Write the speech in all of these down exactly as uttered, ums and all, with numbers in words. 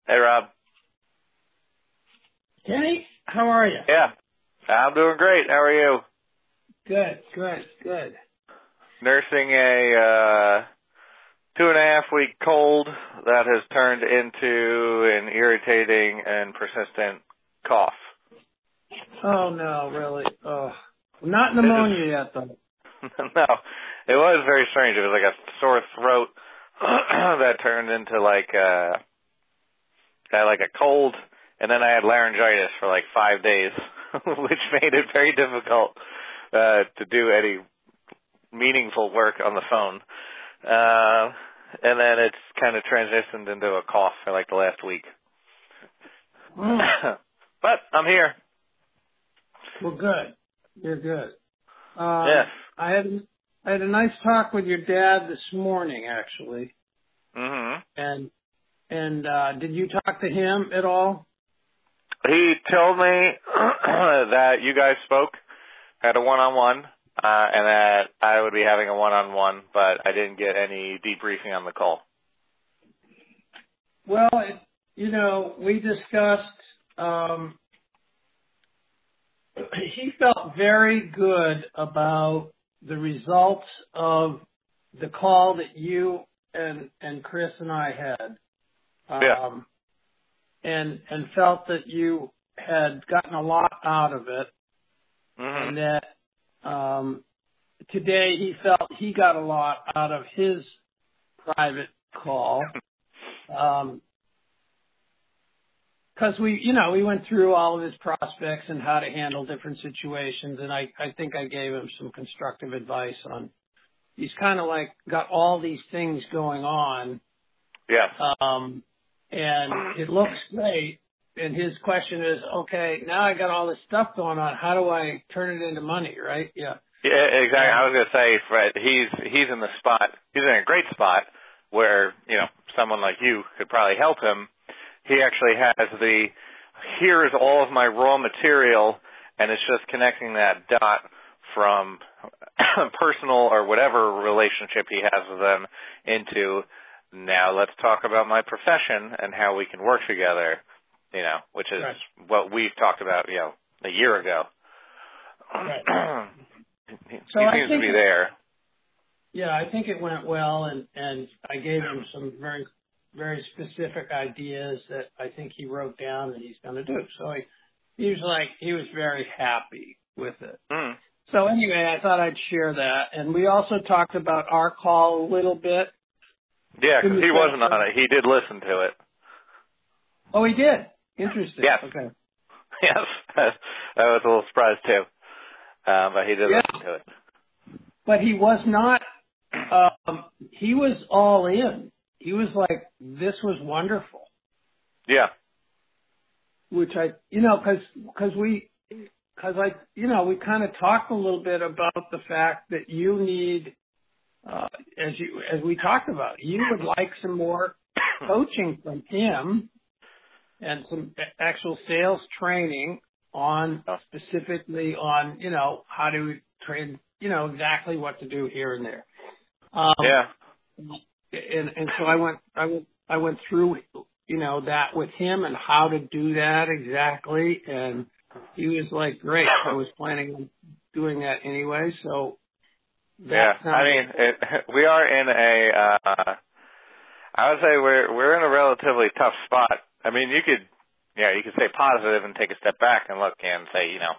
Hey, Rob. Kenny, how are you? Yeah, I'm doing great. How are you? Good, good, good. Nursing a uh, two and a half week cold that has turned into an irritating and persistent cough. Oh no, really? Oh, not pneumonia yet, though. No, it was very strange. It was like a sore throat that turned into like uh, had like a cold, and then I had laryngitis for like five days, which made it very difficult uh, to do any meaningful work on the phone. Uh, and then it's kind of transitioned into a cough for like the last week. Mm. But I'm here. Well, good. You're good. Um, Yes. I had I had a nice talk with your dad this morning, actually. Mm-hmm. And and uh, did you talk to him at all? He told me that you guys spoke, had a one-on-one, uh, and that I would be having a one-on-one, but I didn't get any debriefing on the call. Well, it, you know, we discussed. Um, he felt very good about the results of the call that you and and Chris and I had, Yeah. um, and and felt that you had gotten a lot out of it, Mm-hmm. and that um, today he felt he got a lot out of his private call. Um, Because we, you know, we went through all of his prospects and how to handle different situations, and I, I think I gave him some constructive advice on. He's kind of like got all these things going on, Yes. um, and it looks great. And his question is, okay, now I got all this stuff going on. How do I turn it into money? Right? Yeah. Yeah, exactly. I Um, was going to say, Fred, he's he's in the spot. He's in a great spot where you know someone like you could probably help him. He actually has the here's all of my raw material, and it's just connecting that dot from personal or whatever relationship he has with them into now let's talk about my profession and how we can work together. You know, which is right. what we've talked about, you know, a year ago. Right. He So I seems to think, be it, there. yeah, I think it went well, and and I gave him some very very specific ideas that I think he wrote down that he's going to do. So he, he was like, he was very happy with it. Mm. So anyway, I thought I'd share that. And we also talked about our call a little bit. Yeah, In because the he sense wasn't of, on it. He did listen to it. oh, he did. Interesting. Yes. Okay. Yes. I was a little surprised too. Uh, but he did Yeah. listen to it. But he was not, um, he was all in. He was like, this was wonderful. Yeah. Which I, you know, cause, cause we, cause I, you know, we kind of talked a little bit about the fact that you need, uh, as you, as we talked about, you would like some more coaching from him and some actual sales training on specifically on, you know, how to train, you know, exactly what to do here and there. Um, Yeah. and, and so I went, I went, I went through, you know, that with him and how to do that exactly. And he was like, great. I was planning on doing that anyway. So Yeah. that I sounded, mean, it, we are in a, uh, I would say we're, we're in a relatively tough spot. I mean, you could, yeah, you could stay positive and take a step back and look and say, you know,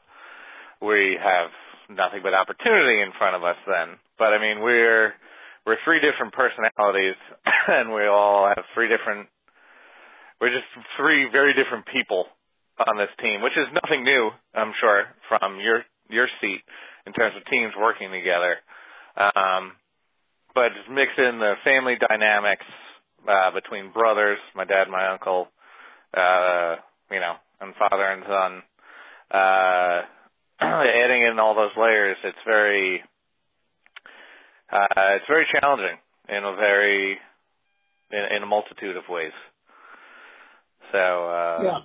we have nothing but opportunity in front of us then. But I mean, we're, we're three different personalities and we all have three different, we're just three very different people on this team, which is nothing new, I'm sure, from your, your seat in terms of teams working together. Um, but just mix in the family dynamics, uh, between brothers, my dad, my uncle, uh, you know, and father and son, uh, adding in all those layers, it's very, uh, it's very challenging in a very, in, in a multitude of ways. So, uh, yeah.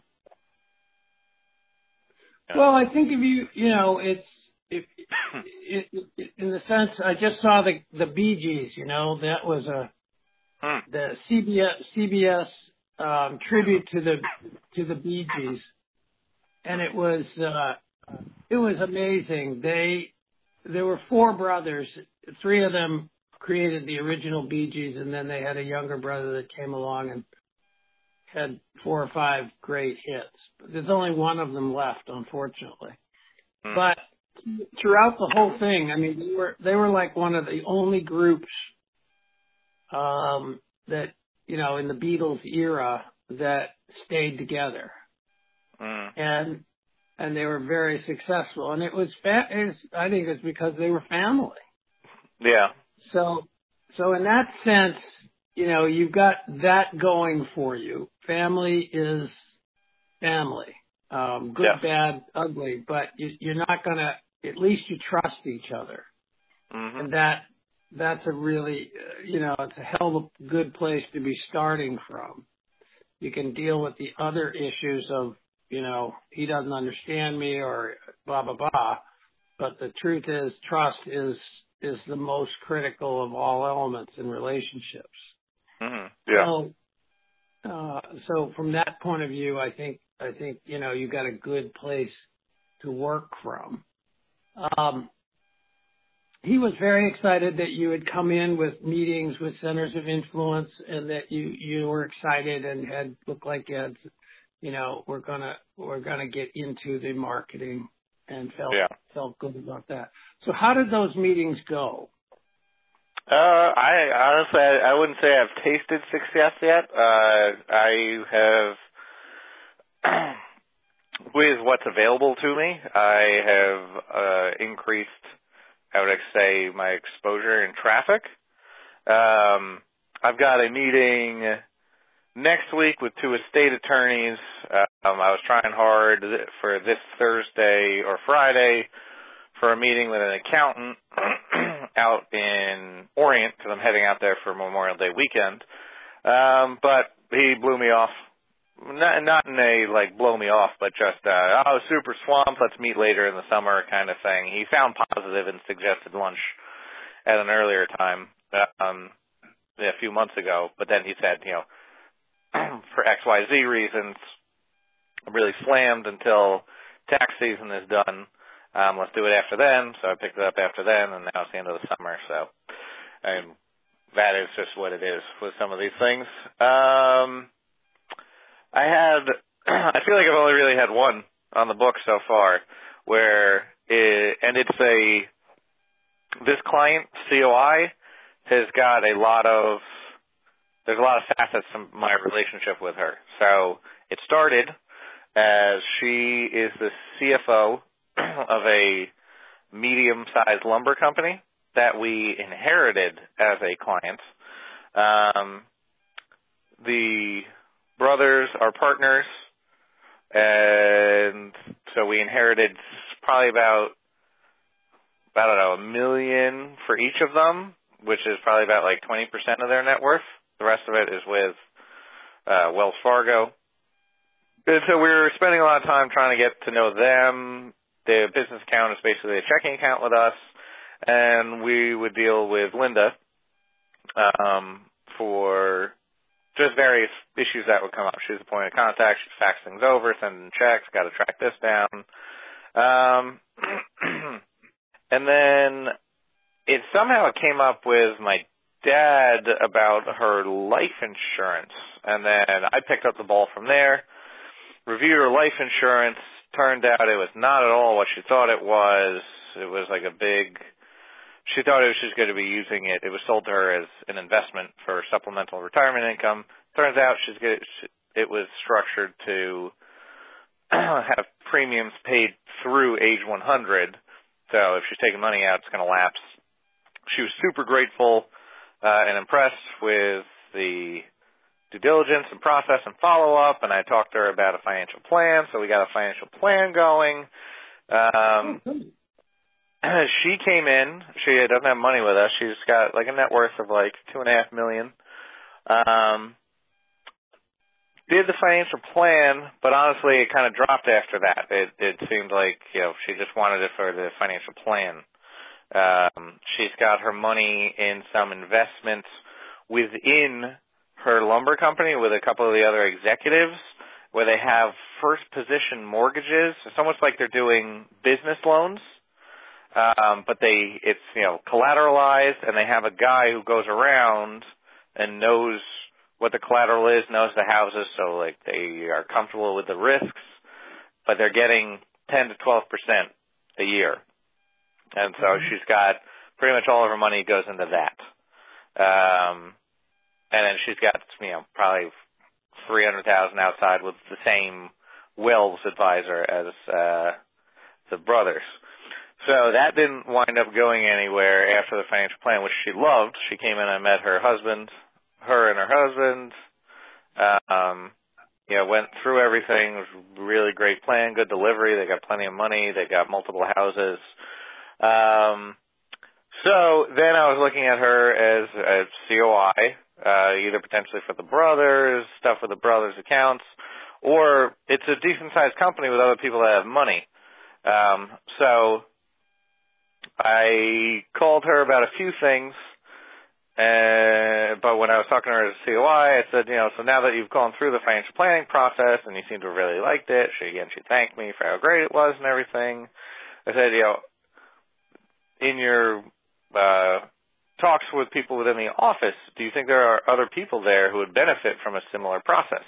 yeah. Well, I think if you, you know, it's, if, it, it, in the sense, I just saw the, the Bee Gees, you know, that was a, Hmm. the C B S, C B S um, tribute to the to the Bee Gees, and it was uh, it was amazing. They there were four brothers. Three of them created the original Bee Gees, and then they had a younger brother that came along and had four or five great hits. But there's only one of them left, unfortunately. Mm. But throughout the whole thing, I mean, they were they were like one of the only groups um, that, you know, in the Beatles era that stayed together, Mm. and and they were very successful. And it was, fa- it was I think it's because they were family. Yeah. So so in that sense, you know, you've got that going for you. Family is family, um, good, Yeah. bad, ugly, but you, you're not gonna. At least you trust each other, Mm-hmm. and that that's a really, uh, you know, it's a hell of a good place to be starting from. You can deal with the other issues of, you know, he doesn't understand me or blah blah blah. But the truth is, trust is is the most critical of all elements in relationships. Mm-hmm. Yeah. So, uh, so from that point of view, I think I think you know you got a good place to work from. Um, he was very excited that you had come in with meetings with centers of influence, and that you you were excited and had looked like you had, you know, we're gonna we're gonna get into the marketing, and felt Yeah. felt good about that. So how did those meetings go? Uh, I honestly, I, I wouldn't say I've tasted success yet. Uh, I have, with what's available to me, I have uh, increased, I would say, my exposure in traffic. Um, I've got a meeting next week with two estate attorneys. Um, I was trying hard for this Thursday or Friday for a meeting with an accountant out in Orient, because I'm heading out there for Memorial Day weekend. Um, but he blew me off. Not, not in a, like, blow me off, but just, uh, oh, super swamped, let's meet later in the summer kind of thing. He found positive and suggested lunch at an earlier time, um, a few months ago, but then he said, you know, for X Y Z reasons, I'm really slammed until tax season is done. Um, let's do it after then. So I picked it up after then, and now it's the end of the summer. So, and that is just what it is with some of these things. Um, I had, I feel like I've only really had one on the book so far, where, it, and it's a, this client, C O I, has got a lot of, there's a lot of facets to my relationship with her. So it started as she is the C F O of a medium-sized lumber company that we inherited as a client. Um, the brothers are partners, and so we inherited probably about, I don't know, a million for each of them, which is probably about like twenty percent of their net worth. The rest of it is with uh, Wells Fargo. And so we were spending a lot of time trying to get to know them. The business account is basically a checking account with us, and we would deal with Linda um, for just various issues that would come up. She was the point of contact. She'd fax things over, send checks, got to track this down. Um, and then it somehow came up with my dad about her life insurance, and then I picked up the ball from there, reviewed her life insurance. Turned out it was not at all what she thought it was. It was like a big, she thought it was just going to be using it. It was sold to her as an investment for supplemental retirement income. Turns out she's get, it was structured to have premiums paid through age one hundred. So if she's taking money out, it's going to lapse. She was super grateful uh, and impressed with the due diligence and process and follow-up, and I talked to her about a financial plan, so we got a financial plan going. Um, oh, she came in. She doesn't have money with us. She's got like a net worth of like two and a half million. Um, did the financial plan, but honestly, it kind of dropped after that. It, it seemed like, you know, she just wanted it for the financial plan. Um, she's got her money in some investments within her lumber company with a couple of the other executives where they have first position mortgages. It's almost like they're doing business loans, um, but they it's you know collateralized, and they have a guy who goes around and knows what the collateral is, knows the houses, so like they are comfortable with the risks, but they're getting ten to twelve percent a year, and so mm-hmm. she's got pretty much all of her money goes into that. Um, and then she's got, you know, probably three hundred thousand outside with the same wills advisor as, uh, the brothers. So that didn't wind up going anywhere after the financial plan, which she loved. She came in and met her husband, her and her husband, um, you know, went through everything. It was a really great plan, good delivery. They got plenty of money. They got multiple houses. Um, So then I was looking at her as a C O I, uh, either potentially for the brothers, stuff for the brothers' accounts, or it's a decent-sized company with other people that have money. Um, so I called her about a few things, uh, but when I was talking to her as a C O I, I said, you know, so now that you've gone through the financial planning process and you seem to have really liked it, she, again, she thanked me for how great it was and everything. I said, you know, in your Uh, talks with people within the office, do you think there are other people there who would benefit from a similar process?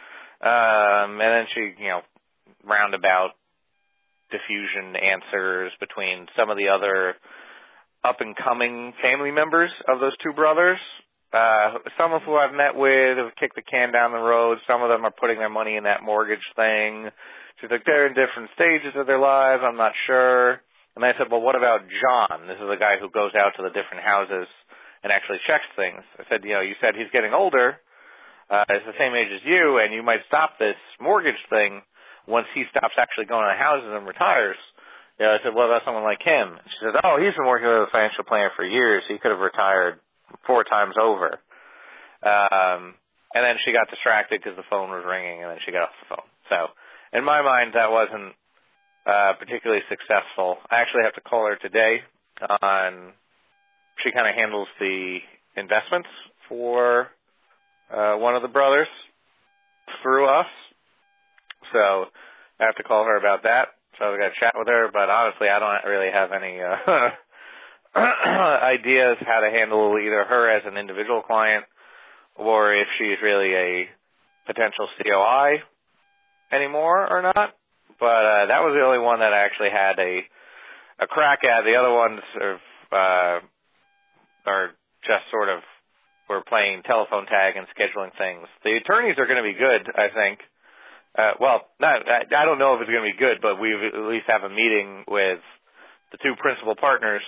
Um, and then she, you know, roundabout diffusion answers between some of the other up-and-coming family members of those two brothers. Uh, some of who I've met with have kicked the can down the road. Some of them are putting their money in that mortgage thing. She's like, they're in different stages of their lives. I'm not sure. And I said, well, what about John? This is the guy who goes out to the different houses and actually checks things. I said, you know, you said he's getting older. Uh, he's the same age as you, and you might stop this mortgage thing once he stops actually going to the houses and retires. You know, I said, what about someone like him? She said, oh, he's been working with a financial planner for years. He could have retired four times over. Um, and then she got distracted because the phone was ringing, and then she got off the phone. So in my mind, that wasn't Uh, particularly successful. I actually have to call her today on, she kind of handles the investments for uh, one of the brothers through us. So I have to call her about that. So I've got to chat with her, but honestly, I don't really have any uh, ideas how to handle either her as an individual client or if she's really a potential C O I anymore or not. But uh, that was the only one that I actually had a a crack at. The other ones are, uh, are just sort of, we're playing telephone tag and scheduling things. The attorneys are going to be good, I think. Uh, well, not, I, I don't know if it's going to be good, but we at least have a meeting with the two principal partners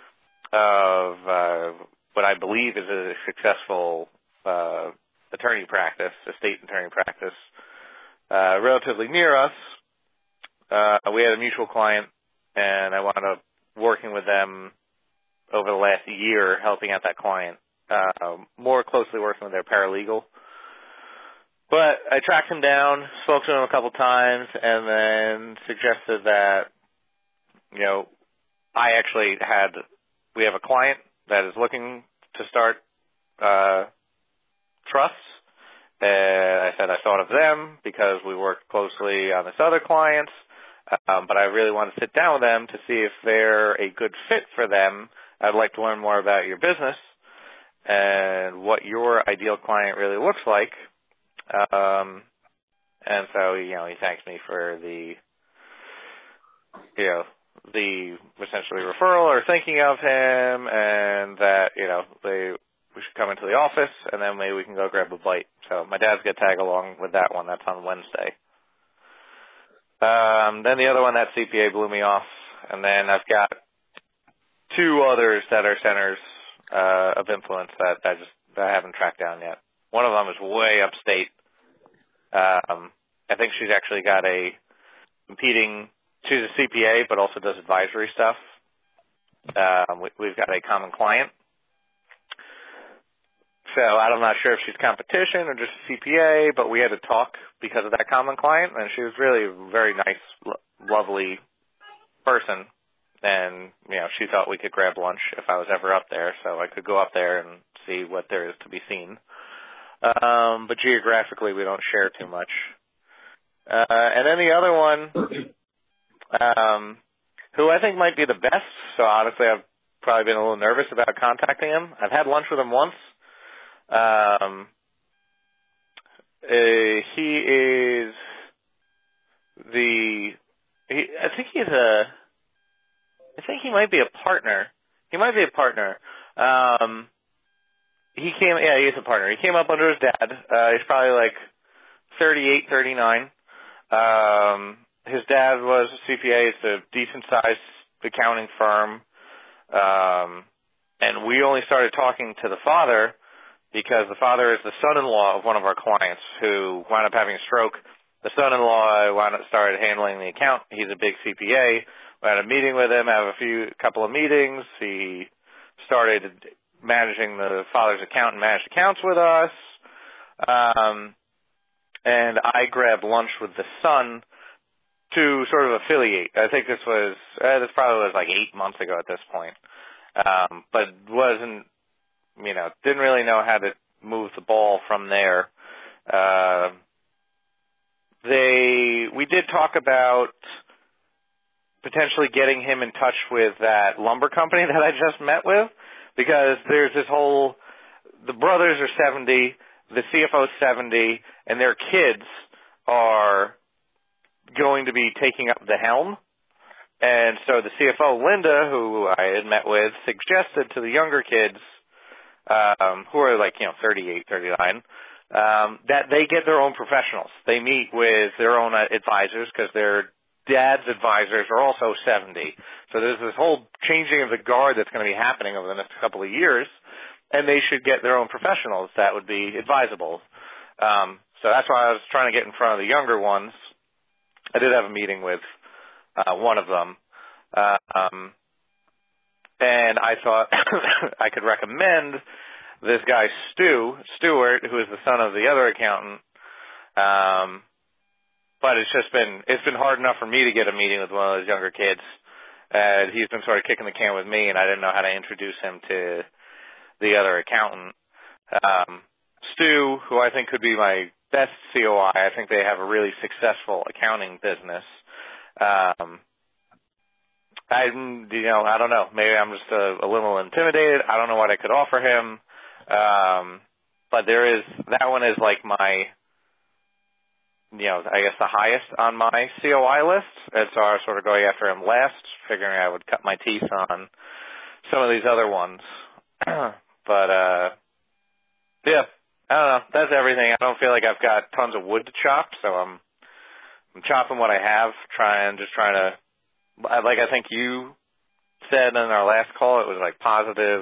of uh, what I believe is a successful uh, attorney practice, estate attorney practice, uh, relatively near us. Uh, we had a mutual client, and I wound up working with them over the last year, helping out that client, uh, more closely working with their paralegal. But I tracked him down, spoke to him a couple times, and then suggested that, you know, I actually had, we have a client that is looking to start uh, trusts. And I said I thought of them because we worked closely on this other client. Um, but I really want to sit down with them to see if they're a good fit for them. I'd like to learn more about your business and what your ideal client really looks like. Um, and so, you know, he thanks me for the, you know, the essentially referral or thinking of him, and that, you know, they we should come into the office and then maybe we can go grab a bite. So my dad's going to tag along with that one. That's on Wednesday. Um, then the other one, that C P A blew me off. And then I've got two others that are centers uh, of influence that I just that I haven't tracked down yet. One of them is way upstate. Um, I think she's actually got a competing, she's a C P A, but also does advisory stuff. Um, we, we've got a common client. So I'm not sure if she's competition or just a C P A, but we had to talk because of that common client, and she was really a very nice, lo- lovely person. And, you know, she thought we could grab lunch if I was ever up there, so I could go up there and see what there is to be seen. um, but geographically we don't share too much. Uh, and then the other one, um, who I think might be the best, so honestly I've probably been a little nervous about contacting him. I've had lunch with him once. Um, uh, he is the, he, I think he's a, I think he might be a partner. He might be a partner. Um, he came, yeah, he's a partner. He came up under his dad. Uh, he's probably like thirty-eight, thirty-nine. Um, his dad was a C P A. It's a decent-sized accounting firm. Um, and we only started talking to the father because the father is the son-in-law of one of our clients who wound up having a stroke. The son-in-law wound up started handling the account. He's a big C P A. We had a meeting with him, have a few, couple of meetings. He started managing the father's account and managed accounts with us. Um, and I grabbed lunch with the son to sort of affiliate. I think this was, uh, this probably was like eight months ago at this point. Um, but wasn't, you know, didn't really know how to move the ball from there. Uh, they, we did talk about potentially getting him in touch with that lumber company that I just met with, because there's this whole, the brothers are seventy, the C F O is seventy, and their kids are going to be taking up the helm. And so the C F O, Linda, who I had met with, suggested to the younger kids, um, who are like, you know, thirty-eight, thirty-nine, um, that they get their own professionals. They meet with their own advisors because their dad's advisors are also seventy. So there's this whole changing of the guard that's going to be happening over the next couple of years, and they should get their own professionals that would be advisable. Um, so that's why I was trying to get in front of the younger ones. I did have a meeting with uh, one of them, uh, um, and I thought I could recommend this guy Stu Stewart, who is the son of the other accountant. Um, But it's just been, it's been hard enough for me to get a meeting with one of those younger kids. And he's been sort of kicking the can with me, and I didn't know how to introduce him to the other accountant. Um, Stu, who I think could be my best C O I, I think they have a really successful accounting business. Um, I, you know, I don't know. Maybe I'm just a, a little intimidated. I don't know what I could offer him. Um, but there is, that one is like my, you know, I guess the highest on my C O I list. And so I was sort of going after him last, figuring I would cut my teeth on some of these other ones. But, uh, yeah, I don't know. That's everything. I don't feel like I've got tons of wood to chop, so I'm, I'm chopping what I have, trying, just trying to, like I think you said in our last call, it was like positive,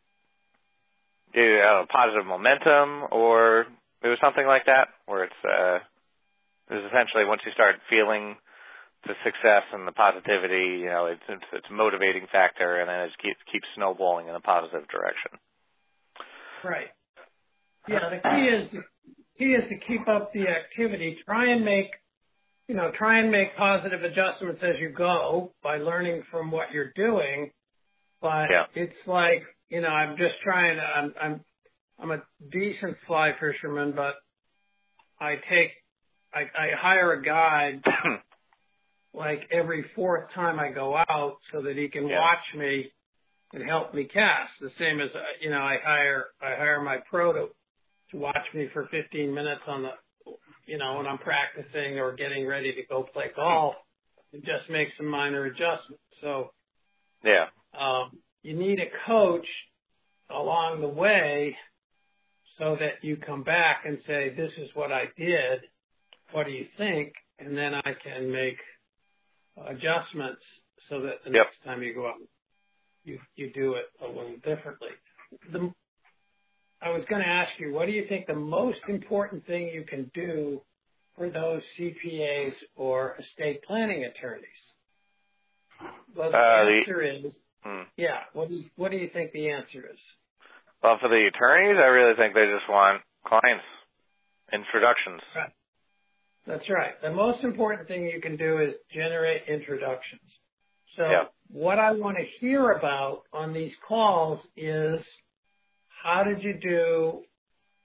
I don't know, positive momentum, or it was something like that, where it's, uh, it was essentially once you start feeling the success and the positivity, you know, it's, it's, it's a motivating factor, and then it keeps, keeps snowballing in a positive direction. Right. Yeah, the key is, the key is to keep up the activity. Try and make, you know, try and make positive adjustments as you go by learning from what you're doing. But yeah. It's like, you know, I'm just trying to, I'm, I'm, I'm a decent fly fisherman, but I take, I, I hire a guide like every fourth time I go out so that he can yeah. watch me and help me cast. The same as, you know, I hire, I hire my pro to, to watch me for fifteen minutes on the, you know, when I'm practicing or getting ready to go play golf and just make some minor adjustments. So, yeah, um, you need a coach along the way so that you come back and say, this is what I did. What do you think? And then I can make adjustments so that the yep. next time you go out, you you do it a little differently. The, I was going to ask you, what do you think the most important thing you can do for those C P As or estate planning attorneys? Well, the uh, answer the, is, hmm. yeah. What do you, what do you think the answer is? Well, for the attorneys, I really think they just want clients, introductions. Right. That's right. The most important thing you can do is generate introductions. So yeah. what I want to hear about on these calls is, how did you do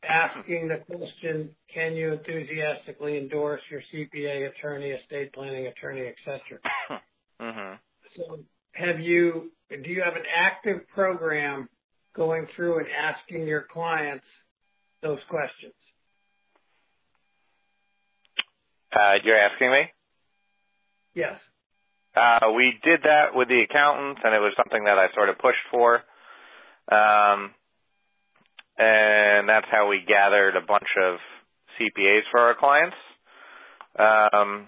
asking the question, can you enthusiastically endorse your C P A attorney, estate planning attorney, et cetera? Mm-hmm. So have you, do you have an active program going through and asking your clients those questions? Uh, you're asking me? Yes. Uh, we did that with the accountants, and it was something that I sort of pushed for. Um, and that's how we gathered a bunch of C P As for our clients. Um,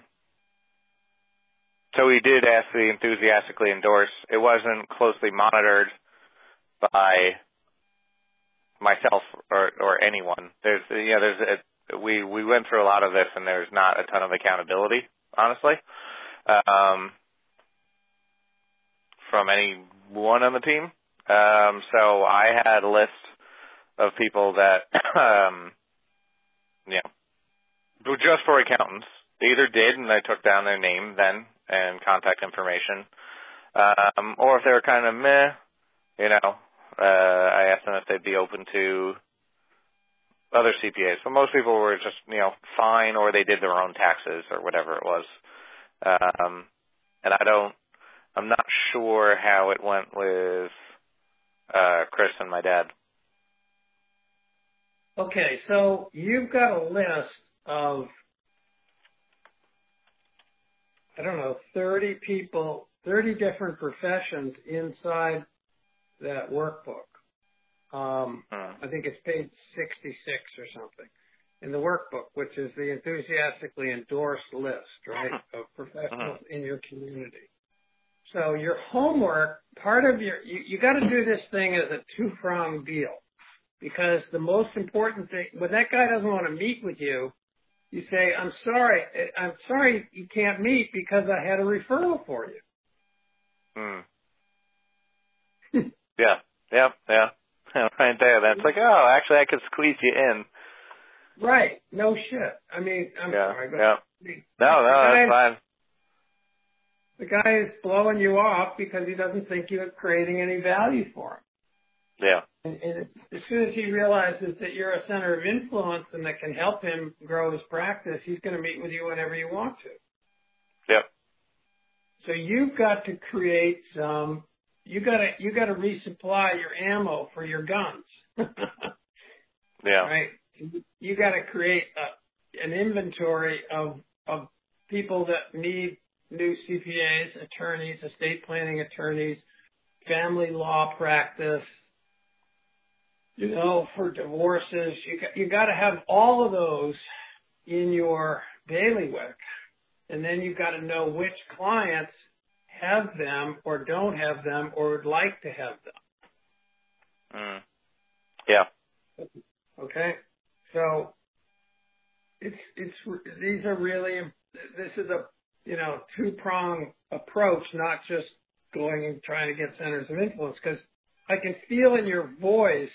so we did ask the enthusiastically endorse. It wasn't closely monitored by myself or, or anyone. There's, you know, there's a, we we went through a lot of this, and there's not a ton of accountability, honestly, um, from anyone on the team. Um, so I had a list of people that, um, you know, were just for accountants. They either did, and I took down their name then and contact information, um, or if they were kind of meh, you know, uh, I asked them if they'd be open to other C P As. So most people were just, you know, fine, or they did their own taxes or whatever it was. Um, and I don't, I'm not sure how it went with uh, Chris and my dad. Okay, so you've got a list of, I don't know, thirty people, thirty different professions inside that workbook. Um, Hmm. I think it's page sixty-six or something in the workbook, which is the enthusiastically endorsed list, right, of professionals in your community. So your homework, part of your, you, you got to do this thing as a two-pronged deal, because the most important thing, when that guy doesn't want to meet with you, you say, I'm sorry, I'm sorry you can't meet because I had a referral for you. Hmm. yeah, yeah, yeah. Right there. That's like, oh, actually, I could squeeze you in. Right. No shit. I mean, I'm yeah, sorry, but yeah. the, No, no, the guy, that's fine. The guy is blowing you off because he doesn't think you're creating any value for him. Yeah. And, and as soon as he realizes that you're a center of influence and that can help him grow his practice, he's going to meet with you whenever you want to. Yep. So you've got to create some. You got to you got to resupply your ammo for your guns. Yeah. Right. You got to create a, an inventory of of people that need new C P As, attorneys, estate planning attorneys, family law practice. You know, for divorces, you got, you got to have all of those in your bailiwick, and then you got to know which clients have them or don't have them or would like to have them. Mm. Yeah. Okay, so it's it's these are really this is a you know two prong approach, not just going and trying to get centers of influence, because I can feel in your voice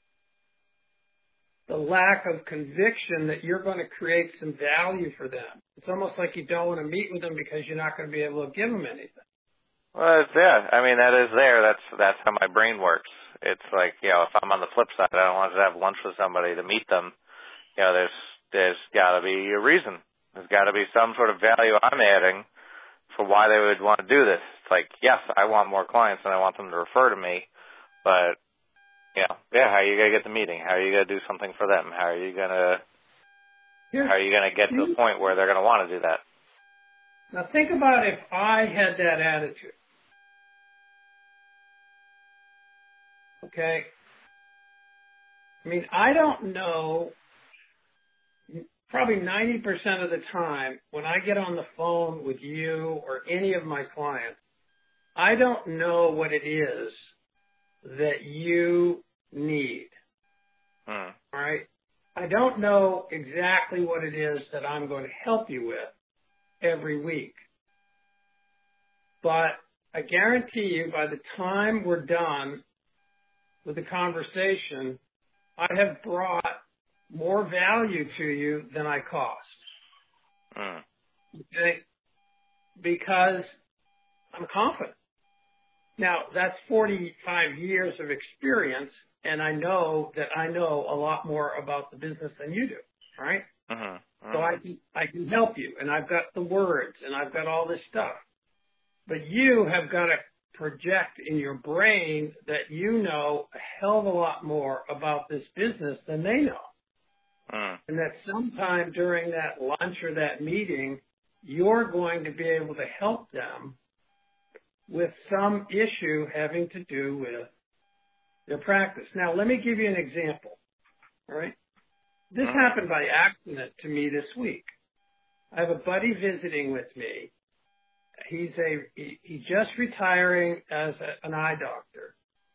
the lack of conviction that you're going to create some value for them. It's almost like you don't want to meet with them because you're not going to be able to give them anything. Well, it's, yeah. I mean, that is there. That's that's how my brain works. It's like, you know, if I'm on the flip side, I don't want to have lunch with somebody to meet them. You know, there's there's got to be a reason. There's got to be some sort of value I'm adding for why they would want to do this. It's like, yes, I want more clients and I want them to refer to me, but you know, yeah, how are you gonna get the meeting? How are you gonna do something for them? How are you gonna Here, how are you gonna get to the point where they're gonna want to do that? now think about if I had that attitude. Okay? I mean, I don't know, probably ninety percent of the time when I get on the phone with you or any of my clients, I don't know what it is that you need. Hmm. All right? I don't know exactly what it is that I'm going to help you with every week. But I guarantee you by the time we're done with the conversation, I have brought more value to you than I cost. Hmm. Okay? Because I'm confident. Now, that's forty-five years of experience, and I know that I know a lot more about the business than you do, right? Mm-hmm. Mm-hmm. So I can, I can help you, and I've got the words, and I've got all this stuff. But you have got to project in your brain that you know a hell of a lot more about this business than they know. Mm. And that sometime during that lunch or that meeting, you're going to be able to help them with some issue having to do with their practice. Now, let me give you an example, all right? This Mm-hmm. happened by accident to me this week. I have a buddy visiting with me. He's a he, he's just retiring as a, an eye doctor,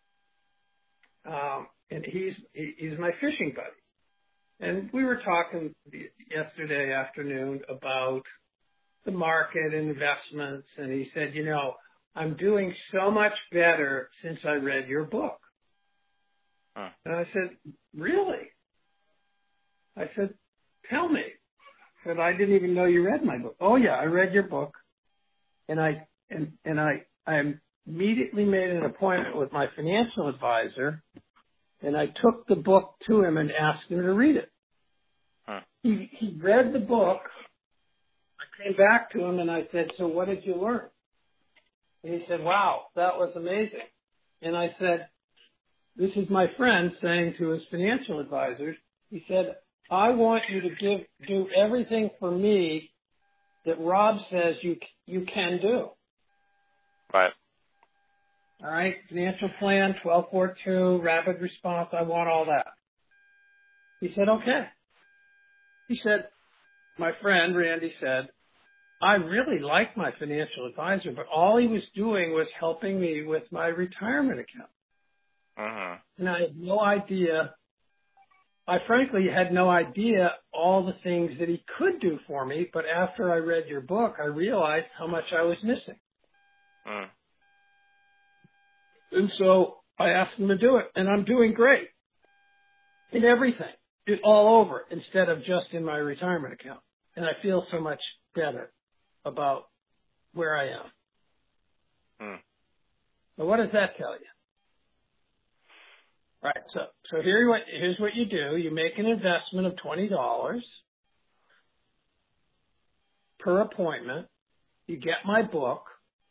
um, and he's he, he's my fishing buddy. And we were talking yesterday afternoon about the market and investments, and he said, you know, I'm doing so much better since I read your book. Huh. And I said, really? I said, tell me. I said, I didn't even know you read my book. Oh yeah, I read your book. And I, and, and I, I immediately made an appointment with my financial advisor, and I took the book to him and asked him to read it. Huh. He, he read the book. I came back to him and I said, so what did you learn? And he said, wow, that was amazing. And I said, this is my friend saying to his financial advisors, he said, I want you to give, do everything for me that Rob says you, you can do. Right. All right. Financial plan, twelve forty-two, rapid response. I want all that. He said, okay. He said, my friend Randy said, I really like my financial advisor, but all he was doing was helping me with my retirement account. Uh-huh. And I had no idea, I frankly had no idea all the things that he could do for me, but after I read your book, I realized how much I was missing. Uh. And so I asked him to do it, and I'm doing great in everything, it, all over, instead of just in my retirement account. And I feel so much better about where I am. Hmm. So what does that tell you? Right. So, so here what, here's what you do. You make an investment of twenty dollars per appointment. You get my book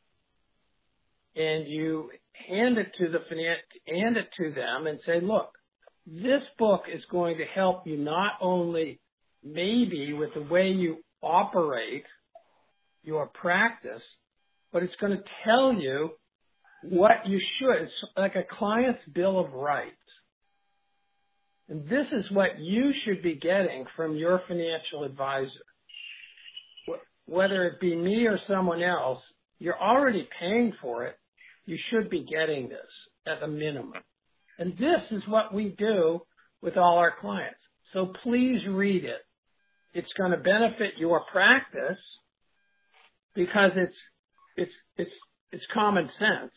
and you hand it to the finance, hand it to them and say, look, this book is going to help you not only maybe with the way you operate your practice, but it's going to tell you what you should. It's like a client's bill of rights. And this is what you should be getting from your financial advisor. Whether it be me or someone else, you're already paying for it. You should be getting this at a minimum. And this is what we do with all our clients. So please read it. It's going to benefit your practice because it's, it's, it's, it's common sense.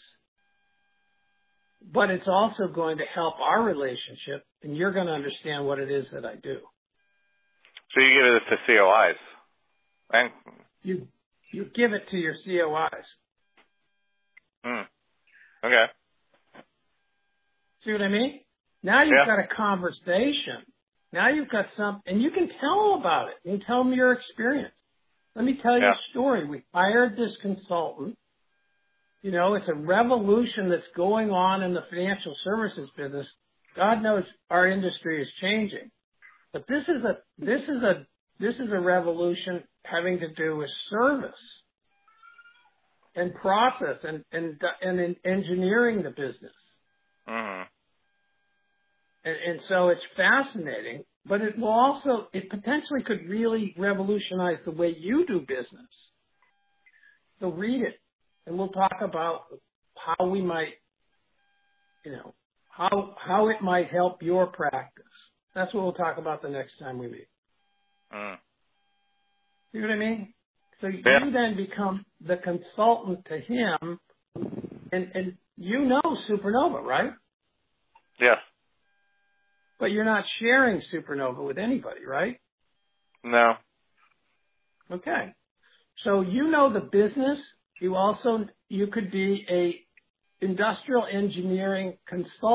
But it's also going to help our relationship, and you're going to understand what it is that I do. So you give it to C O Is? And You you give it to your C O Is. hmm. Okay. See what I mean? Now you've Yeah. got a conversation. Now you've got some, and you can tell them about it. You can tell them your experience. Let me tell you Yeah. a story. We hired this consultant. You know, it's a revolution that's going on in the financial services business. God knows our industry is changing. But this is a this is a this is a revolution having to do with service and process and and and in engineering the business. Mm-hmm. And, and so it's fascinating, but it will also it potentially could really revolutionize the way you do business. So read it, and we'll talk about how we might, you know, how how it might help your practice. That's what we'll talk about the next time we meet. Mm. See what I mean? So Yeah. you then become the consultant to him, and, and you know Supernova, right? Yes. But you're not sharing Supernova with anybody, right? No. Okay. So you know the business. You also, you could be a industrial engineering consultant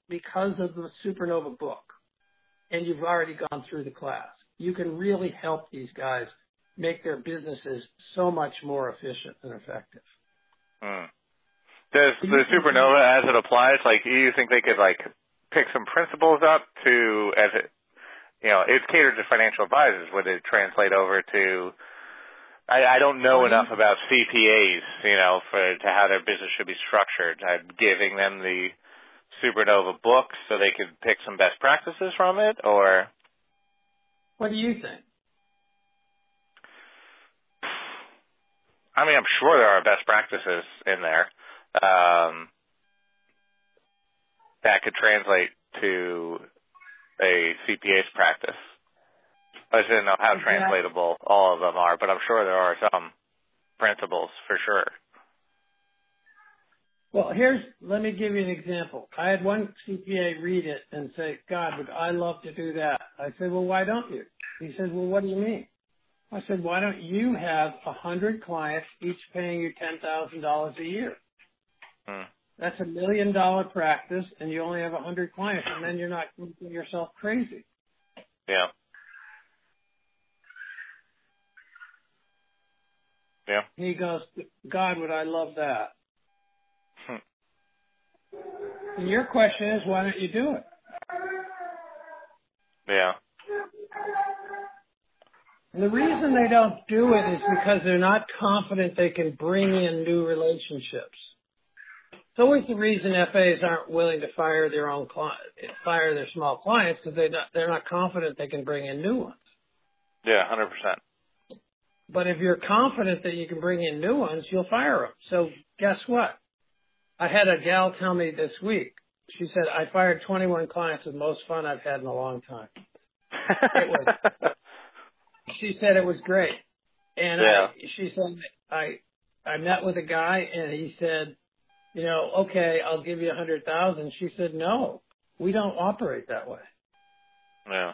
because of the Supernova book, and you've already gone through the class, you can really help these guys make their businesses so much more efficient and effective. Hmm. Does the Supernova, as it applies, like, do you think they could, like, pick some principles up to, as it, you know, it's catered to financial advisors. Would it translate over to, I, I don't know oh, enough about C P As, you know, for to how their business should be structured. I'm giving them the Supernova book so they could pick some best practices from it, or? What do you think? I mean, I'm sure there are best practices in there um, that could translate to a C P A's practice. I just didn't know how translatable all of them are, but I'm sure there are some principles for sure. Well, here's, let me give you an example. I had one C P A read it and say, God, would I love to do that. I said, well, why don't you? He said, well, what do you mean? I said, why don't you have a hundred clients, each paying you ten thousand dollars a year? Hmm. That's a million dollar practice, and you only have a hundred clients, and then you're not making yourself crazy. Yeah. Yeah. He goes, God, would I love that? Hmm. And your question is, why don't you do it? Yeah. And the reason they don't do it is because they're not confident they can bring in new relationships. It's always the reason F As aren't willing to fire their own client, fire their small clients, because they not, they're not confident they can bring in new ones. Yeah, one hundred percent. But if you're confident that you can bring in new ones, you'll fire them. So guess what? I had a gal tell me this week. She said, I fired twenty-one clients, the most fun I've had in a long time. It was. She said it was great. And yeah. I, she said, I, I met with a guy and he said, you know, okay, I'll give you a hundred thousand. She said, no, we don't operate that way. Yeah.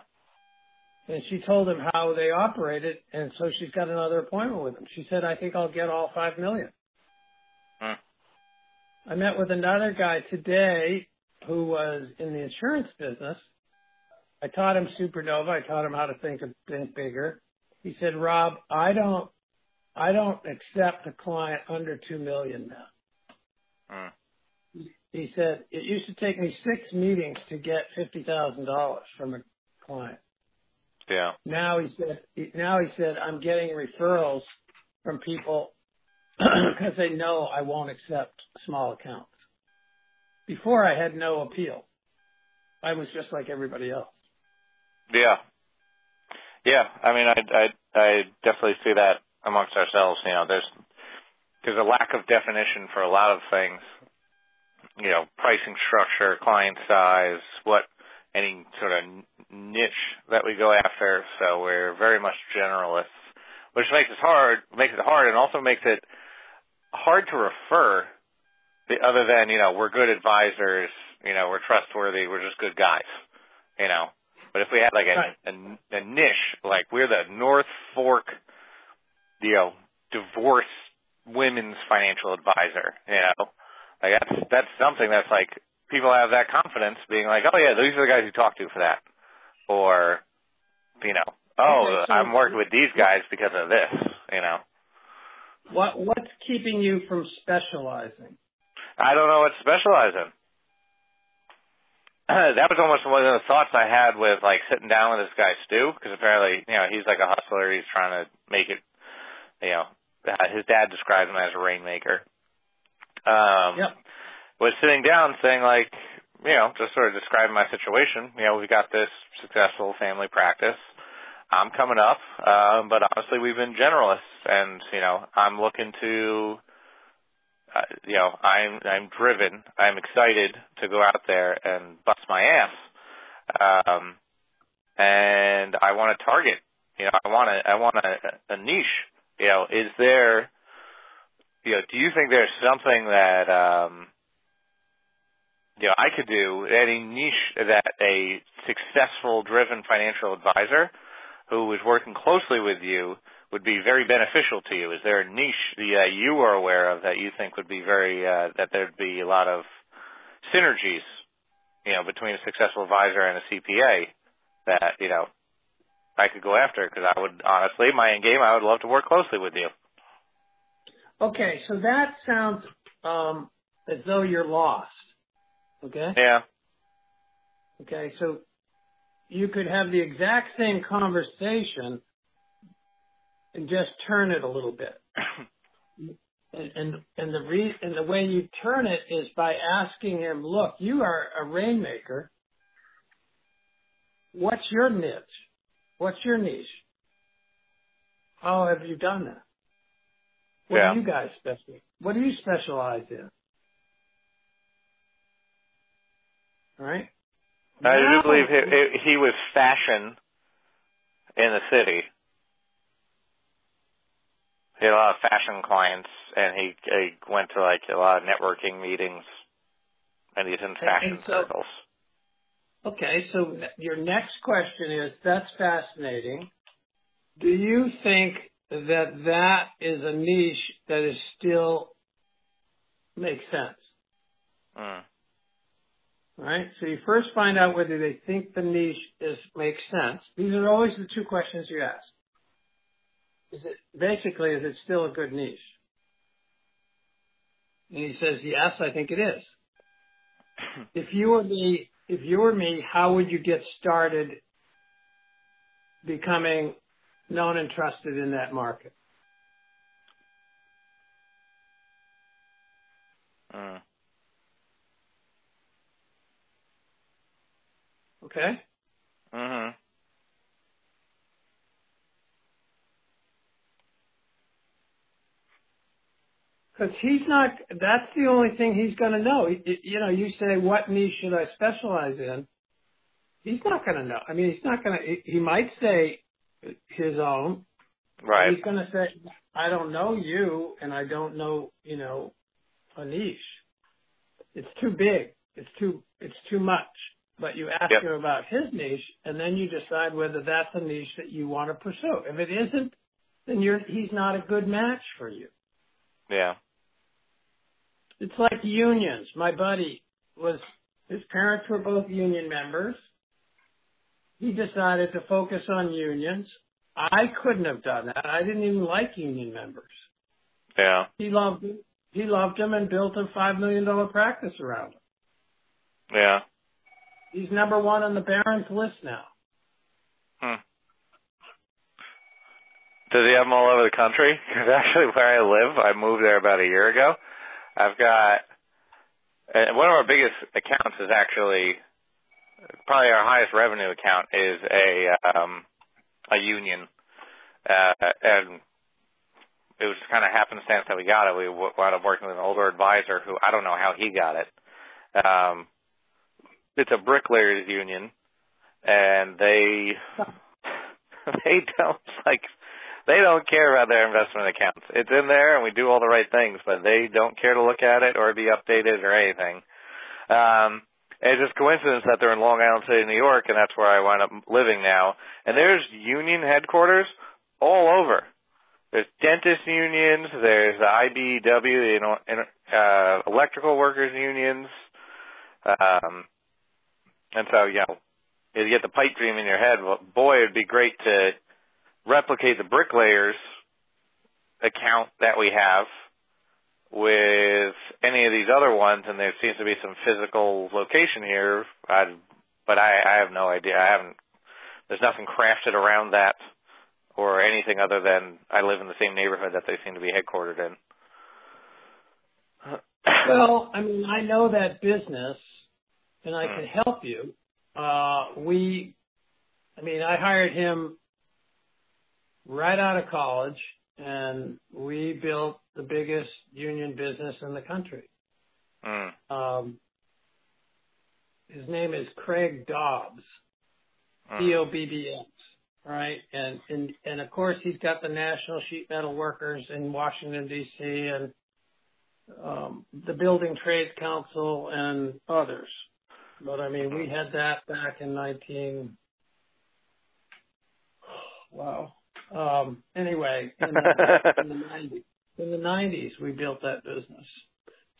And she told him how they operated. And so she's got another appointment with him. She said, I think I'll get all five million. Hmm. I met with another guy today who was in the insurance business. I taught him Supernova. I taught him how to think think bigger. He said, Rob, I don't, I don't accept a client under two million now. Mm. He said, it used to take me six meetings to get fifty thousand dollars from a client. Yeah. Now he said, now he said, I'm getting referrals from people because they know I won't accept small accounts. Before I had no appeal. I was just like everybody else. Yeah. Yeah. I mean, I, I, I definitely see that amongst ourselves. You know, there's, there's a lack of definition for a lot of things, you know, pricing structure, client size, what, any sort of niche that we go after. So we're very much generalists, which makes it hard, makes it hard and also makes it hard to refer the, other than, you know, we're good advisors, you know, we're trustworthy, we're just good guys, you know. But if we had like a, right. a, a niche, like we're the North Fork, you know, divorce women's financial advisor, you know, like that's, that's something that's like people have that confidence being like, oh yeah, these are the guys you talk to for that. Or, you know, oh, okay, so I'm working with these guys because of this, you know. What, what's keeping you from specializing? I don't know what to specialize in. That was almost one of the thoughts I had with like sitting down with this guy Stu, because apparently, you know, he's like a hustler. He's trying to make it, you know, his dad described him as a rainmaker. Um, yep. Was sitting down saying like, you know, just sort of describing my situation. You know, we've got this successful family practice. I'm coming up, um, but honestly, we've been generalists, and you know, I'm looking to. Uh, you know, I'm I'm driven. I'm excited to go out there and bust my ass, um, and I want to target. You know, I want a I want a, a niche. You know, is there? You know, do you think there's something that um, you know I could do? Any niche that a successful, driven financial advisor who is working closely with you would be very beneficial to you? Is there a niche that you are aware of that you think would be very, uh, that there'd be a lot of synergies you know, between a successful advisor and a C P A that, you know, I could go after, because I would, honestly, my end game, I would love to work closely with you. Okay, so that sounds um, as though you're lost. Okay? Yeah. Okay, so you could have the exact same conversation and just turn it a little bit. And, and, and the re, and the way you turn it is by asking him, look, you are a rainmaker. What's your niche? What's your niche? How have you done that? What Yeah. do you guys specialize? What do you specialize in? All right. I Now, do believe he, he was fashion in the city. He had a lot of fashion clients, and he, he went to like a lot of networking meetings, and he's in fashion and so, circles. Okay, so your next question is, that's fascinating. Do you think that that is a niche that is still makes sense? Mm. Right? So you first find out whether they think the niche is makes sense. These are always the two questions you ask. Is it basically, is it still a good niche? And he says, yes, I think it is. If you were me, if you were me, how would you get started becoming known and trusted in that market? Mm. Okay? Mm-hmm. Because he's not, that's the only thing he's going to know. He, you know, you say, what niche should I specialize in? He's not going to know. I mean, he's not going to, he, he might say his own. Right. He's going to say, I don't know you, and I don't know, you know, a niche. It's too big. It's too, it's too much. But you ask Yep. him about his niche, and then you decide whether that's a niche that you want to pursue. If it isn't, then you're, he's not a good match for you. Yeah. It's like unions. My buddy was, his parents were both union members. He decided to focus on unions. I couldn't have done that. I didn't even like union members. Yeah. He loved them. He loved them and built a five million dollars practice around them. Yeah. He's number one on the Barron's list now. Hmm. Does he have them all over the country? Because actually where I live, I moved there about a year ago. I've got, and one of our biggest accounts is actually, probably our highest revenue account is a, um, a union. Uh, and it was kind of happenstance that we got it. We wound up working with an older advisor who, I don't know how he got it. Um, it's a bricklayers union, and they, they don't, like, they don't care about their investment accounts. It's in there, and we do all the right things, but they don't care to look at it or be updated or anything. Um, it's just coincidence that they're in Long Island City, New York, and that's where I wind up living now. And there's union headquarters all over. There's dentist unions. There's the I B E W, you know, uh, electrical workers unions. Um, and so, you know, you get the pipe dream in your head. Well, boy, it'd be great to replicate the bricklayers account that we have with any of these other ones, and there seems to be some physical location here. I'd, but I, I have no idea. I haven't. There's nothing crafted around that or anything other than I live in the same neighborhood that they seem to be headquartered in. Well, I mean, I know that business, and I can help you. Uh, we, I mean, I hired him right out of college, and we built the biggest union business in the country. Mm. Um, his name is Craig Dobbs, Mm. D O B B S, right? And, and and of course, he's got the National Sheet Metal Workers in Washington, D C, and um, the Building Trades Council and others. But, I mean, we had that back in nineteen, wow. Um, anyway, in the, in the nineties, in the nineties, we built that business.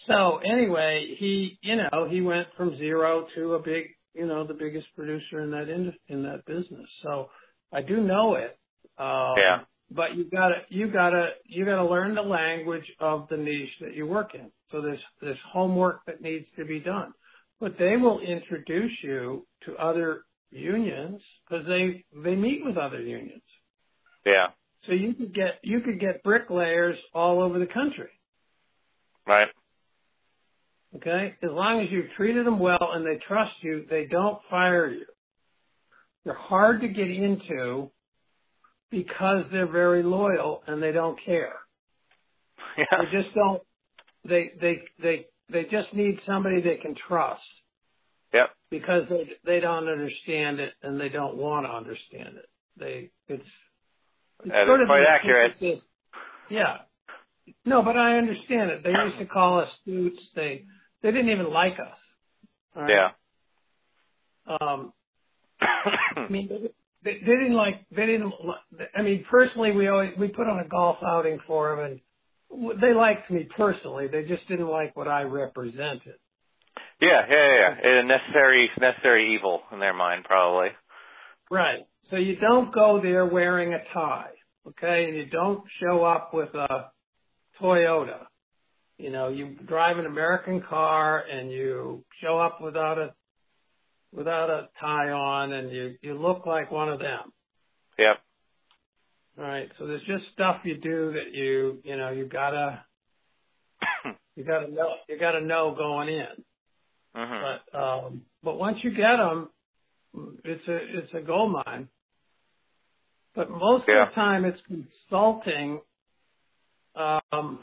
So anyway, he, you know, he went from zero to a big, you know, the biggest producer in that in, in that business. So I do know it. Um, Yeah. but you gotta, you gotta, you gotta learn the language of the niche that you work in. So there's, there's homework that needs to be done. But they will introduce you to other unions because they, they meet with other unions. Yeah. So you could get, you could get bricklayers all over the country. Right. Okay? As long as you've treated them well and they trust you, they don't fire you. They're hard to get into because they're very loyal and they don't care. Yeah. They just don't, they, they, they, they just need somebody they can trust Yep. because they, they don't understand it and they don't want to understand it. They, it's, it's That sort is of quite the accurate. antithesis. Yeah. No, but I understand it. They used to call us stoots. They, they didn't even like us. All right? Yeah. Um, I mean, they, they didn't like, they didn't, I mean, personally, we always, we put on a golf outing for them and they liked me personally. They just didn't like what I represented. Yeah, yeah, yeah. yeah. A necessary, necessary evil in their mind, probably. Right. So you don't go there wearing a tie, okay? And you don't show up with a Toyota. You know, you drive an American car and you show up without a, without a tie on and you, you look like one of them. Yep. All right. So there's just stuff you do that you, you know, you gotta, you gotta know, you gotta know going in. Mm-hmm. But, um, but once you get them, it's a, it's a gold mine. But most Yeah. of the time it's consulting. Um,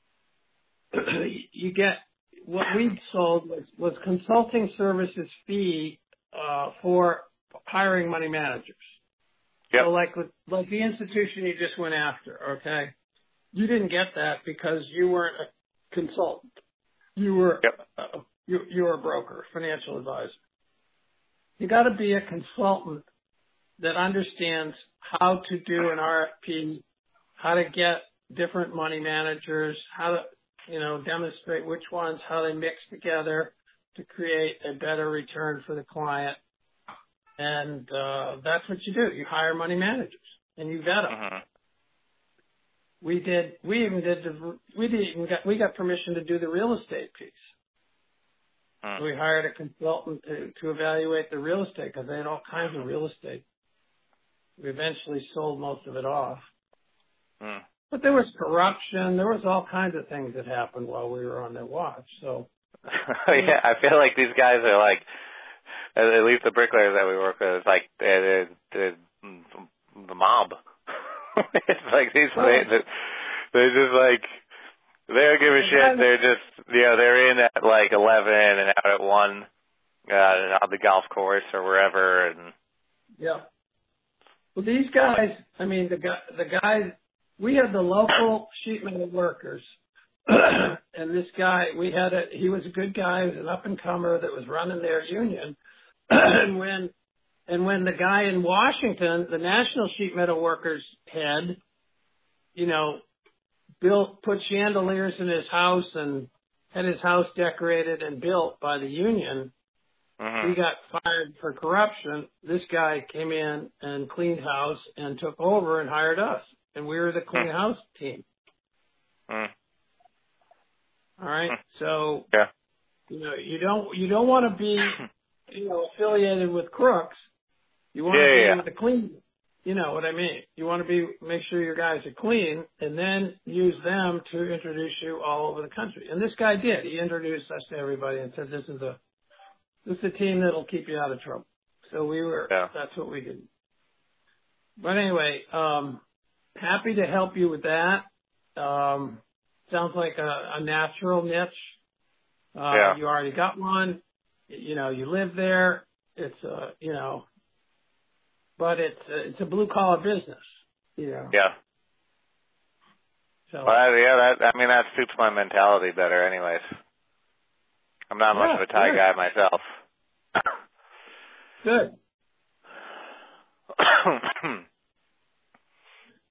you get, what we sold was, was consulting services fee, uh, for hiring money managers. Yep. So like with, like the institution you just went after, okay? You didn't get that because you weren't a consultant. You were, Yep. uh, you, you were a broker, financial advisor. You got to be a consultant that understands how to do an R F P, how to get different money managers, how to, you know, demonstrate which ones, how they mix together to create a better return for the client. And uh, that's what you do. You hire money managers and you vet them. Mm-hmm. We did. We even did. The, we did even got. We got permission to do the real estate piece. Mm. We hired a consultant to, to evaluate the real estate because they had all kinds of real estate. We eventually sold most of it off. Mm. But there was corruption. There was all kinds of things that happened while we were on their watch. So Yeah, I feel like these guys are like, at at least the bricklayers that we work with, it's like they're, they're, they're the mob. It's like these, they, they're just like, they don't give a shit. They're just, you know, they're in at like eleven and out at one uh, on the golf course or wherever. And yeah. Well, these guys, I mean, the guy, the guys, we had the local sheet metal workers, and this guy, we had a, he was a good guy, he was an up and comer that was running their union, and when, and when the guy in Washington, the National Sheet Metal Workers head, you know, built, put chandeliers in his house and had his house decorated and built by the union, mm-hmm. he got fired for corruption. This guy came in and cleaned house and took over and hired us. And we were the clean house team. Mm. All right. So, yeah. you know, you don't, you don't want to be, you know, affiliated with crooks. You want yeah, to be yeah. with the clean. You know what I mean? You want to be, make sure your guys are clean and then use them to introduce you all over the country. And this guy did. He introduced us to everybody and said, this is a, this is a team that'll keep you out of trouble. So we were, yeah. that's what we did. But anyway, um, happy to help you with that. Um, sounds like a, a natural niche. Uh, yeah. you already got one. You know, you live there. It's a, you know, but it's a, it's a blue collar business. You know. Yeah. So. Well, yeah, that, I mean, that suits my mentality better anyways. I'm not Yeah, much of a tie good. guy myself. Good.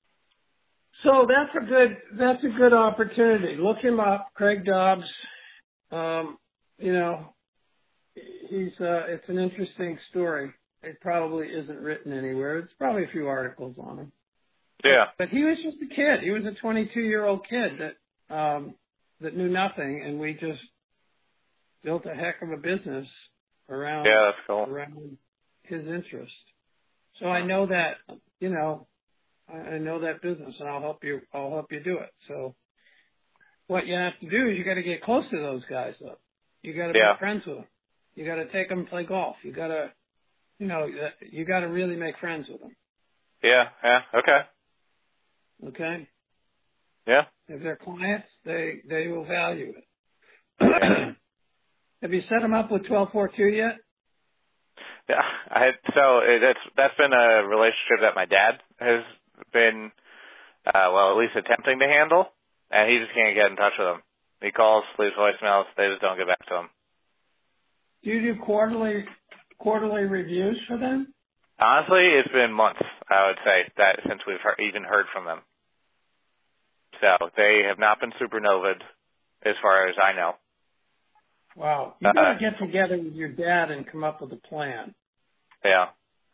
So that's a good, that's a good opportunity. Look him up, Craig Dobbs. um, you know, he's, uh, it's an interesting story. It probably isn't written anywhere. It's probably a few articles on him. Yeah. But he was just a kid. He was a twenty-two year old kid that, um, that knew nothing, and we just built a heck of a business around, Yeah, that's cool. around his interest. So I know that, you know, I, I know that business, and I'll help you, I'll help you do it. So what you have to do is you got to get close to those guys, though. You got to Yeah. make friends with them. You got to take them to play golf. You got to, you know, you got to really make friends with them. Yeah, yeah, okay. Okay? Yeah. If they're clients, they, they will value it. Yeah. Have you set them up with twelve forty-two yet? Yeah, I had, so it, that's that's been a relationship that my dad has been, uh, well, at least attempting to handle, and he just can't get in touch with them. He calls, leaves voicemails, they just don't get back to him. Do you do quarterly quarterly reviews for them? Honestly, it's been months, I would say, that since we've heard, even heard from them. So they have not been supernovaed, as far as I know. Wow. You Uh, gotta get together with your dad and come up with a plan. yeah.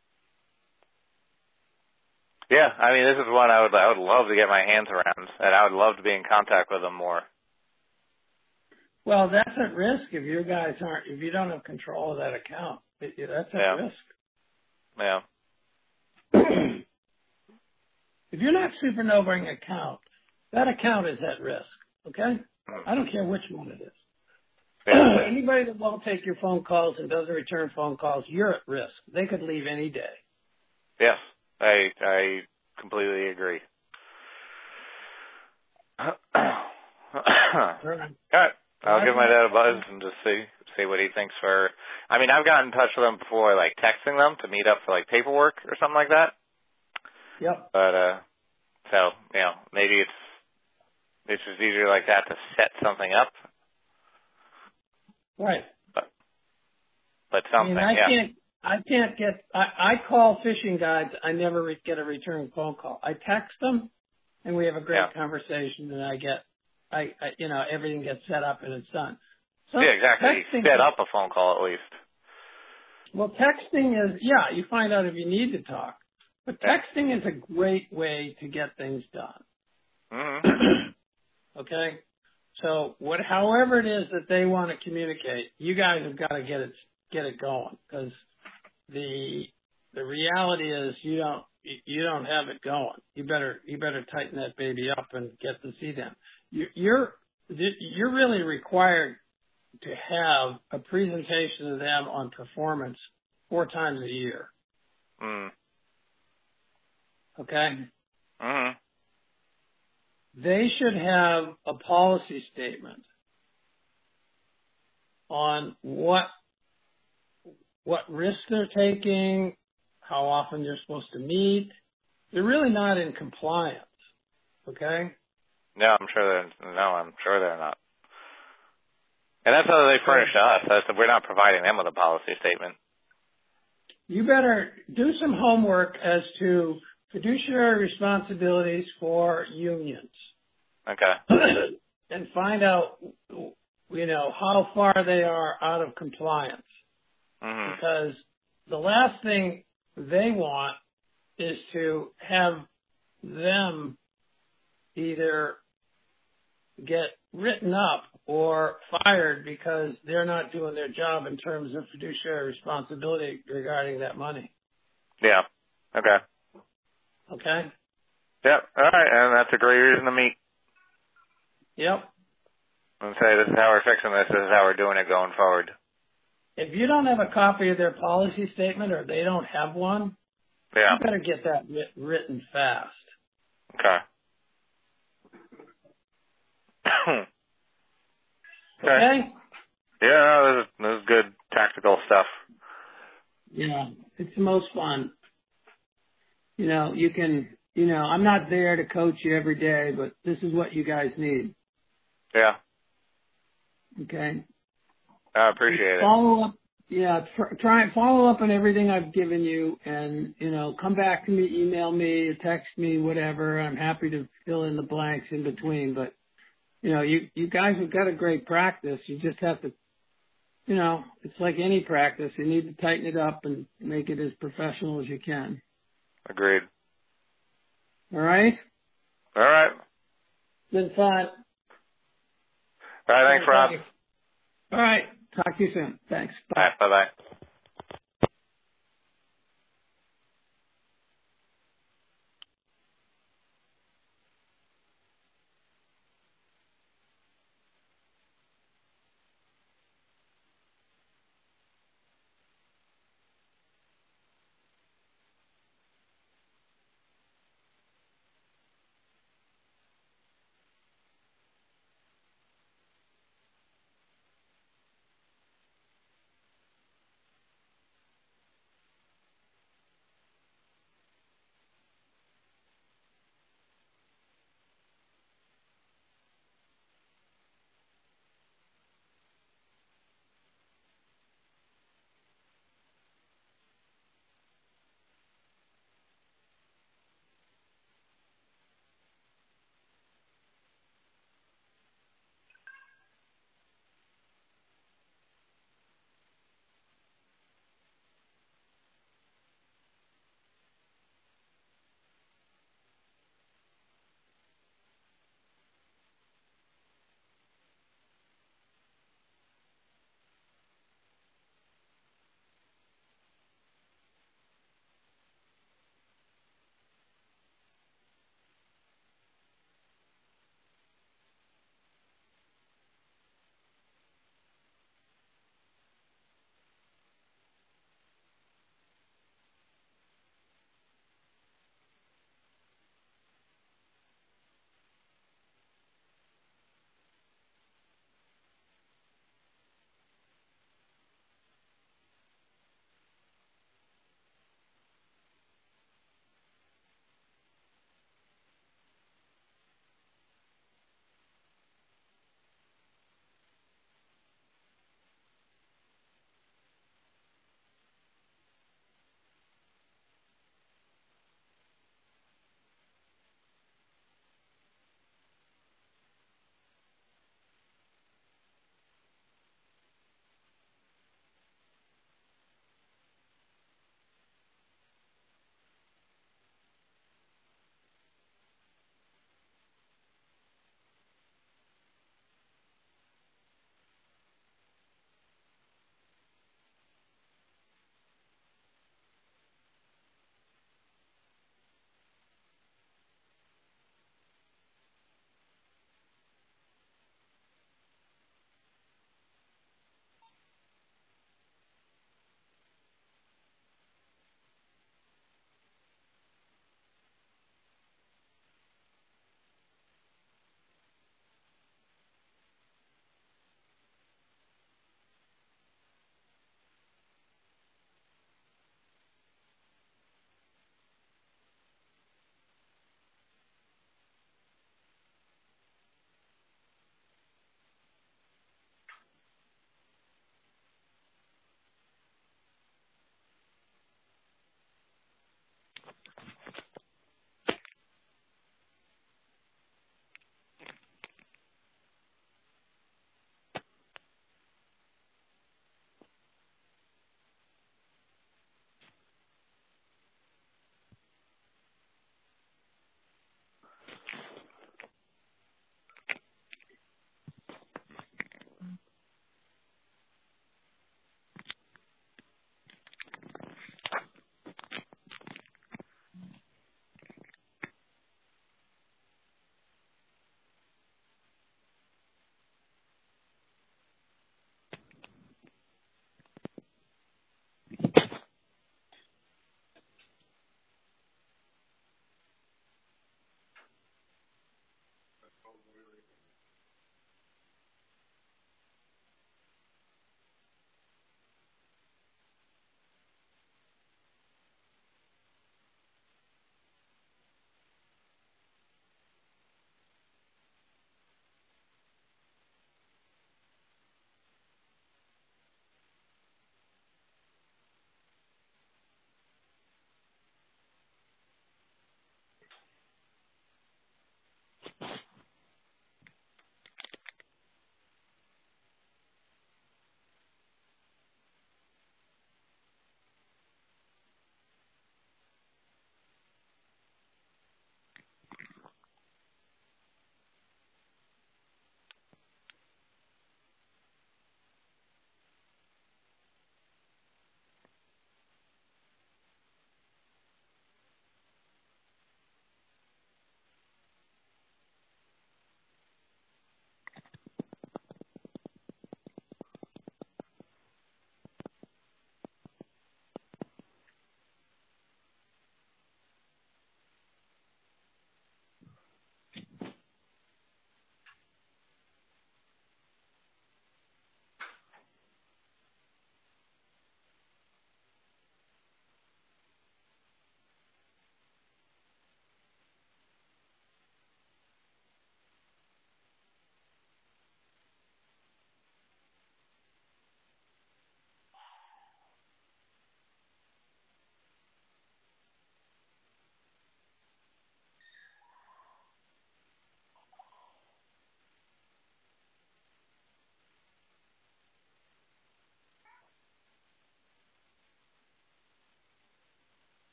Yeah, I mean, this is one I would I would love to get my hands around, and I would love to be in contact with them more. Well, that's at risk if your guys aren't, if you don't have control of that account. It, it- that's at Yeah. risk. Yeah. If you're not supernovaing an account, that account is at risk. Okay? I don't care which one it is. Yeah. Anybody that won't take your phone calls and doesn't return phone calls, you're at risk. They could leave any day. Yes, I I completely agree. All right. I'll give my dad a buzz and just see see what he thinks for. I mean, I've gotten in touch with them before, like texting them to meet up for like paperwork or something like that. Yep. But uh, so you know, maybe it's it's just easier like that to set something up. Right. But but I something, mean, I yeah, can't, I can't get, I, I call fishing guides. I never re- get a return phone call. I text them and we have a great yeah, conversation and I get, I, I, you know, everything gets set up and it's done. So yeah, exactly. texting, Set up a phone call at least. well, texting is, yeah, you find out if you need to talk, but Yeah. texting is a great way to get things done. Mm-hmm. Okay. So what, however it is that they want to communicate, you guys have got to get it, get it going because the, the reality is you don't, you don't have it going. You better, you better tighten that baby up and get the seed in. You, you're, you're really required to have a presentation to them on performance four times a year. Mm. Okay. Mm-hmm. They should have a policy statement on what what risks they're taking, how often you're supposed to meet. They're really not in compliance. Okay? No, I'm sure they're no, I'm sure they're not. And that's how they furnish us. That's we're not providing them with a policy statement. You better do some homework as to fiduciary responsibilities for unions. Okay. And find out, you know, how far they are out of compliance. Mm-hmm. Because the last thing they want is to have them either get written up or fired because they're not doing their job in terms of fiduciary responsibility regarding that money. Yeah. Okay. Okay? Yep. All right. And that's a great reason to meet Yep. and say this is how we're fixing this. This is how we're doing it going forward. If you don't have a copy of their policy statement or they don't have one, Yeah. you better get that writ- written fast. Okay. okay. Okay? Yeah, no, this is, this is good tactical stuff. Yeah, it's the most fun. You know, you can, you know, I'm not there to coach you every day, but this is what you guys need. Yeah. Okay? I appreciate it. Follow up. Yeah, tr- try and follow up on everything I've given you and, you know, come back to me, email me, text me, whatever. I'm happy to fill in the blanks in between, but you know, you, you guys have got a great practice. You just have to, you know, it's like any practice. You need to tighten it up and make it as professional as you can. Agreed. All right? All right. Been fun. All right. Thanks, Rob. All right. Talk to you soon. Thanks. Bye. All right. Bye-bye.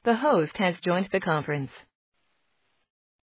The host has joined the conference.